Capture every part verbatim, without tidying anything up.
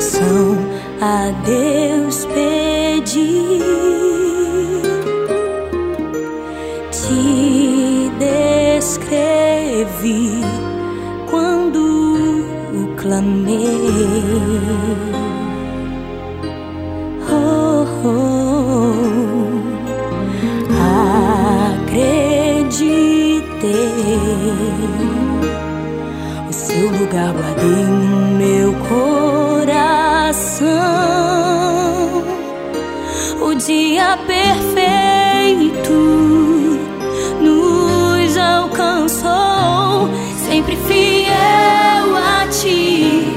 coração a Deus pedi, te descrevi quando clamei. Oh, oh, acreditei, o seu lugar guardei no meu coração. O dia perfeito nos alcançou, sempre fiel a ti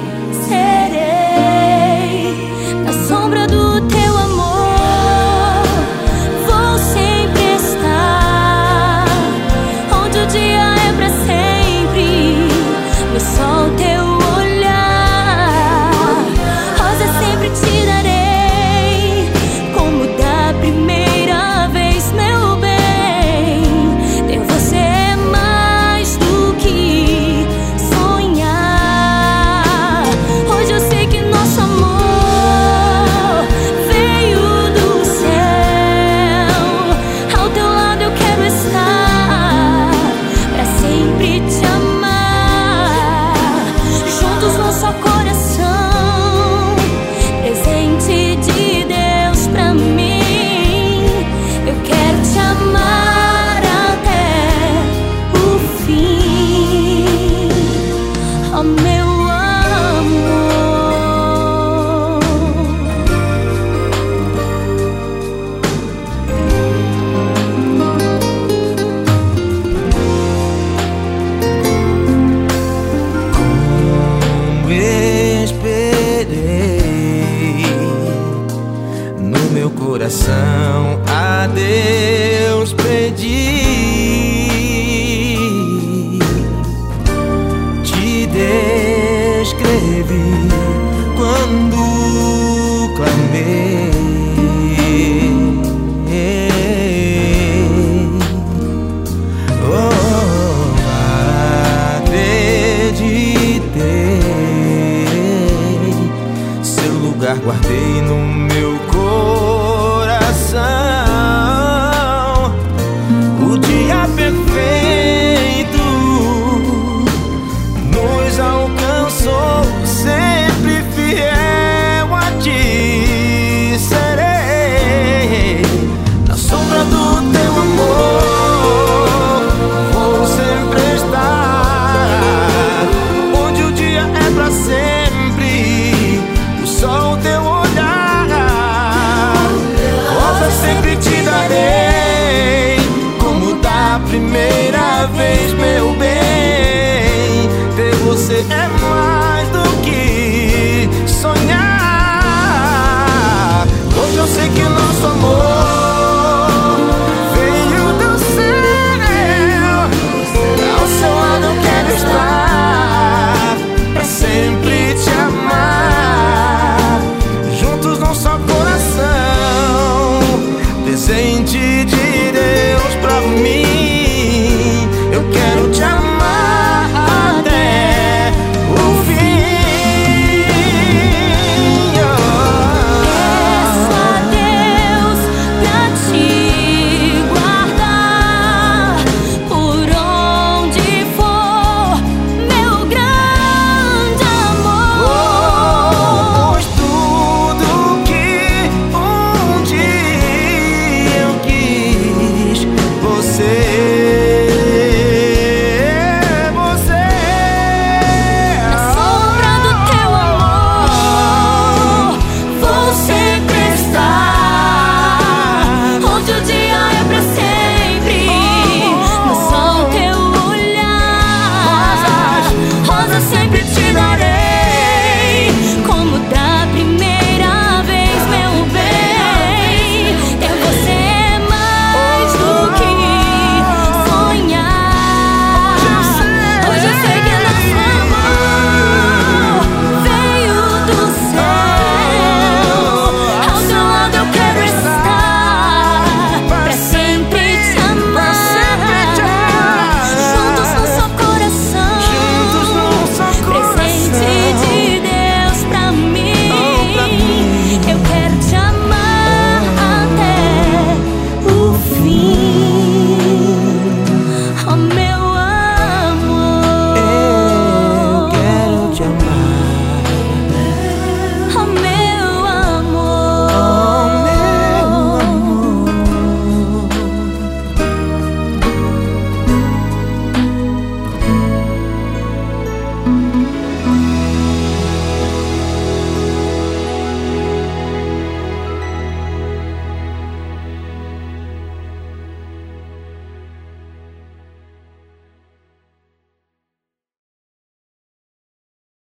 serei. Na sombra do teu amor vou sempre estar, onde o dia é pra sempre, no sol teu olhar. Rosa sempre te darei, como da primeira vez, meu bem. Ter você é mais do que sonhar. Hoje eu sei que nosso amor veio do céu. Ao teu lado eu quero estar, pra sempre te amar. Juntos num só coração, presente de Deus pra mim. Eu quero te amar até o fim, ó meu amor. Como esperei, no meu coração a Deus pedi,